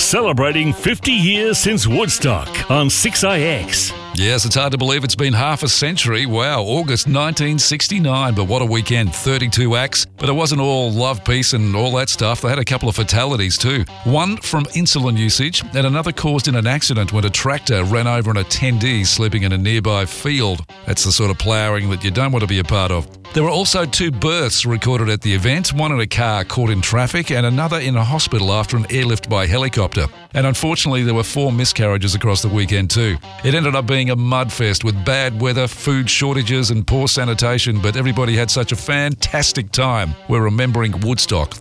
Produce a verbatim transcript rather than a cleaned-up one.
celebrating fifty years since Woodstock on six I X. Yes, it's hard to believe it's been half a century. Wow, August nineteen sixty-nine, but what a weekend. thirty-two acts, but it wasn't all love, peace and all that stuff. They had a couple of fatalities too. One from insulin usage and another caused in an accident when a tractor ran over an attendee sleeping in a nearby field. That's the sort of ploughing that you don't want to be a part of. There were also two births recorded at the event, one in a car caught in traffic and another in a hospital after an airlift by helicopter. And unfortunately, there were four miscarriages across the weekend too. It ended up being a mudfest with bad weather, food shortages and poor sanitation, but everybody had such a fantastic time. We're remembering Woodstock.